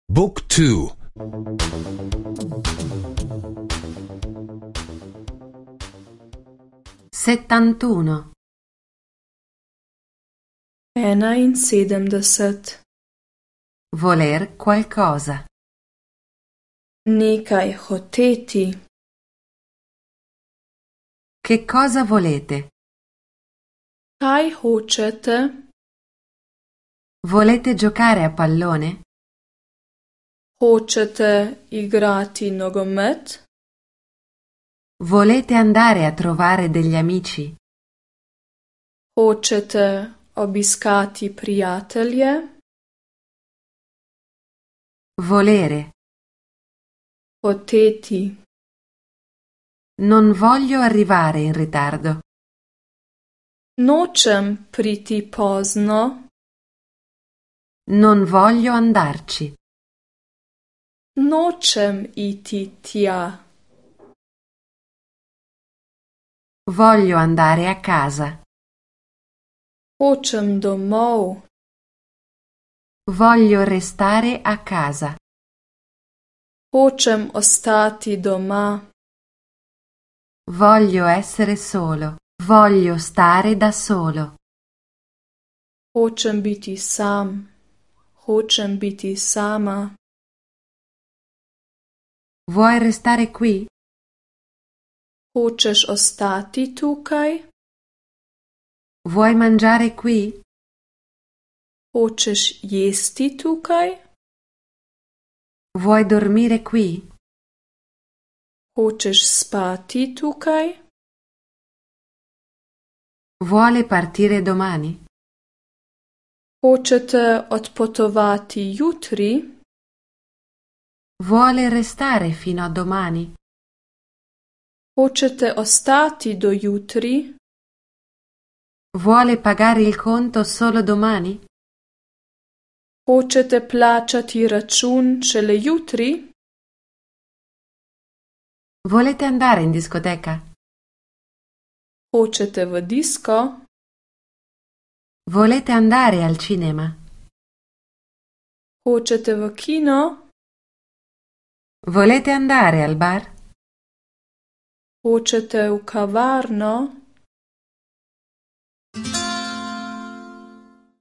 Book 2. 71. 71. Voler qualcosa. Nekaj hoteti. Che cosa volete? Kaj hočete? Volete giocare a pallone? Hočete igrati nogomet? Volete andare a trovare degli amici? Hočete obiskati prijatelje? Volere. Hoteti. Non voglio arrivare in ritardo. Nočem priti pozno. Non voglio andarci. Nočem iti tja. Voglio andare a casa. Hočem domov. Voglio restare a casa. Hočem ostati doma. Voglio essere solo. Voglio stare da solo. Hočem biti sam. Hočem biti sama. Vuoi restare qui? Hočeš ostati tukaj? Vuoi mangiare qui? Hočeš jesti tukaj? Vuoi dormire qui? Hočeš spati tukaj? Vuole partire domani? Hočete odpotovati jutri? Vuole restare fino a domani? Hočete ostati do jutri? Vuole pagare il conto solo domani? Hočete plačati račun šele jutri? Volete andare in discoteca? Hočete v disko? Volete andare al cinema? Hočete v kino? Volete andare al bar? Hočete v kavarno?